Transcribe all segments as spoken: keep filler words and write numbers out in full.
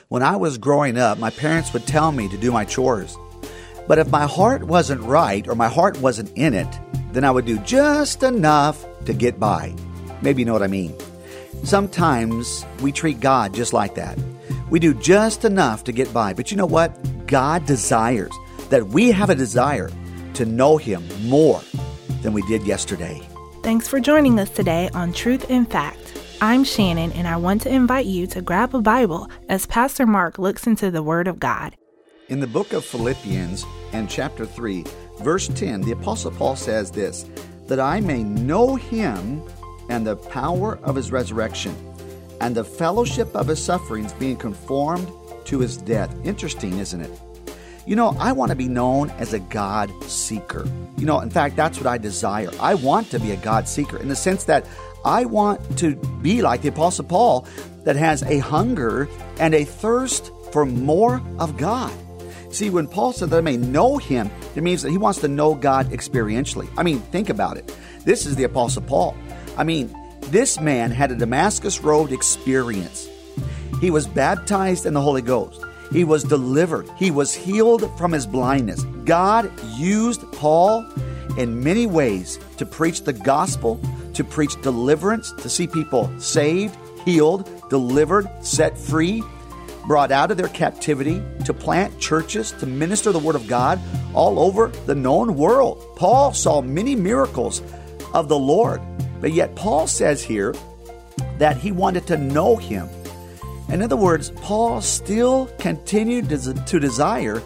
When I was growing up, my parents would tell me to do my chores. But if my heart wasn't right or my heart wasn't in it, then I would do just enough to get by. Maybe you know what I mean. Sometimes we treat God just like that. We do just enough to get by. But you know what? God desires that we have a desire to know Him more than we did yesterday. Thanks for joining us today on Truth in Fact. I'm Shannon, and I want to invite you to grab a Bible as Pastor Mark looks into the Word of God. In the book of Philippians and chapter three, verse ten, the Apostle Paul says this, that I may know Him and the power of His resurrection and the fellowship of His sufferings, being conformed to His death. Interesting, isn't it? You know, I want to be known as a God seeker. You know, in fact, that's what I desire. I want to be a God seeker in the sense that I want to be like the Apostle Paul that has a hunger and a thirst for more of God. See, when Paul said that I may know Him, it means that he wants to know God experientially. I mean, think about it. This is the Apostle Paul. I mean, this man had a Damascus Road experience. He was baptized in the Holy Ghost. He was delivered. He was healed from his blindness. God used Paul in many ways to preach the gospel, to preach deliverance, to see people saved, healed, delivered, set free, brought out of their captivity, to plant churches, to minister the Word of God all over the known world. Paul saw many miracles of the Lord, but yet Paul says here that he wanted to know Him. In other words, Paul still continued to desire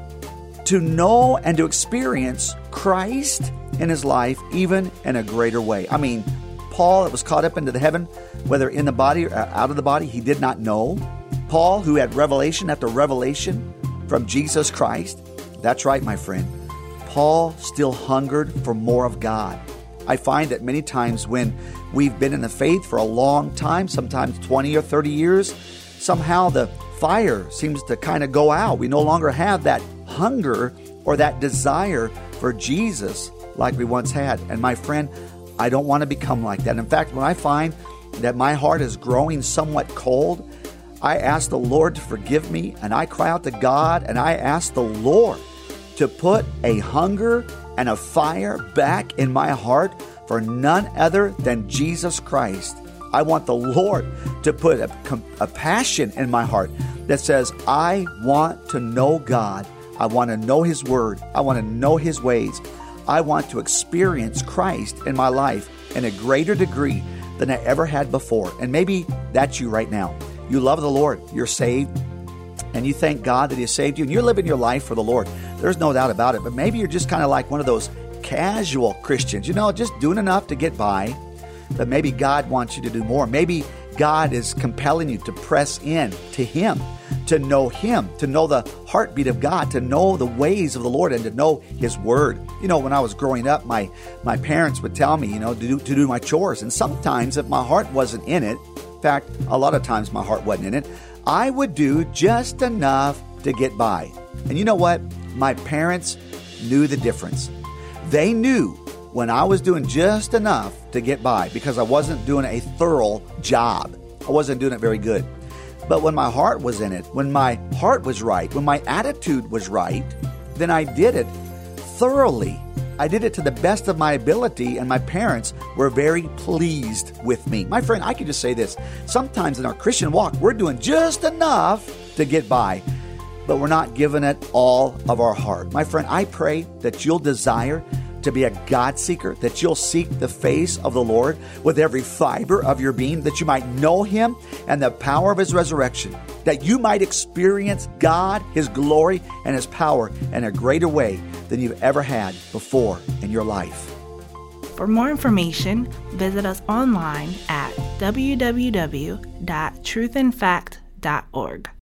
to know and to experience Christ in his life, even in a greater way. I mean, Paul that was caught up into the heaven, whether in the body or out of the body, he did not know. Paul, who had revelation after revelation from Jesus Christ. That's right, my friend. Paul still hungered for more of God. I find that many times when we've been in the faith for a long time, sometimes twenty or thirty years, somehow the fire seems to kind of go out. We no longer have that hunger or that desire for Jesus like we once had. And my friend, I don't want to become like that. In fact, when I find that my heart is growing somewhat cold, I ask the Lord to forgive me, and I cry out to God, and I ask the Lord to put a hunger and a fire back in my heart for none other than Jesus Christ. I want the Lord to put a, a passion in my heart that says, I want to know God. I want to know His Word. I want to know His ways. I want to experience Christ in my life in a greater degree than I ever had before. And maybe that's you right now. You love the Lord. You're saved. And you thank God that He saved you. And you're living your life for the Lord. There's no doubt about it. But maybe you're just kind of like one of those casual Christians. You know, just doing enough to get by. But maybe God wants you to do more. Maybe God is compelling you to press in to Him, to know Him, to know the heartbeat of God, to know the ways of the Lord, and to know His Word. You know, when I was growing up, my, my parents would tell me, you know, to do, to do my chores. And sometimes if my heart wasn't in it, in fact, a lot of times my heart wasn't in it, I would do just enough to get by. And you know what? My parents knew the difference. They knew when I was doing just enough to get by because I wasn't doing a thorough job. I wasn't doing it very good. But when my heart was in it, when my heart was right, when my attitude was right, then I did it thoroughly. I did it to the best of my ability, and my parents were very pleased with me. My friend, I can just say this. Sometimes in our Christian walk, we're doing just enough to get by, but we're not giving it all of our heart. My friend, I pray that you'll desire to be a God seeker, that you'll seek the face of the Lord with every fiber of your being, that you might know Him and the power of His resurrection, that you might experience God, His glory, and His power in a greater way than you've ever had before in your life. For more information, visit us online at w w w dot truth in fact dot org.